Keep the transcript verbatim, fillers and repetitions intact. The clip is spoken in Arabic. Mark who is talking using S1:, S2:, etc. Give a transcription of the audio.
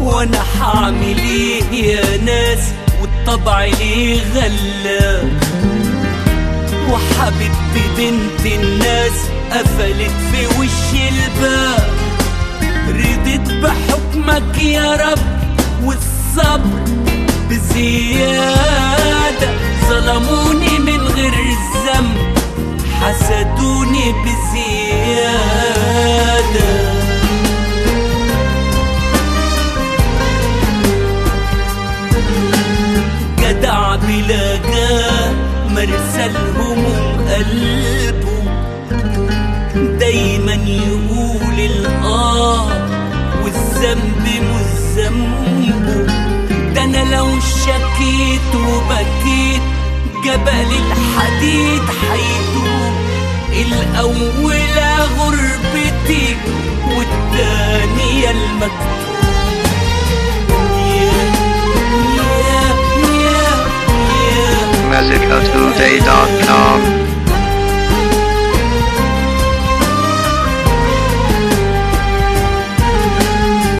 S1: وانا حعمل ايه يا ناس والطبع ليه غلاب، وحبيبتي بنت الناس قفلت في وش الباب. رضيت بحكمك يا رب والصبر بزيادة، ظلموني من غير الذنب حسدوني بزيادة. جدع بلا جاه مرسى الهموم قلبه، دايما يقول الآه والذنب مش ذنبه. ده انا لو شكيت وبكيت جبل الحديد حيدوب. الأولى غربتي والتانية المكتوب.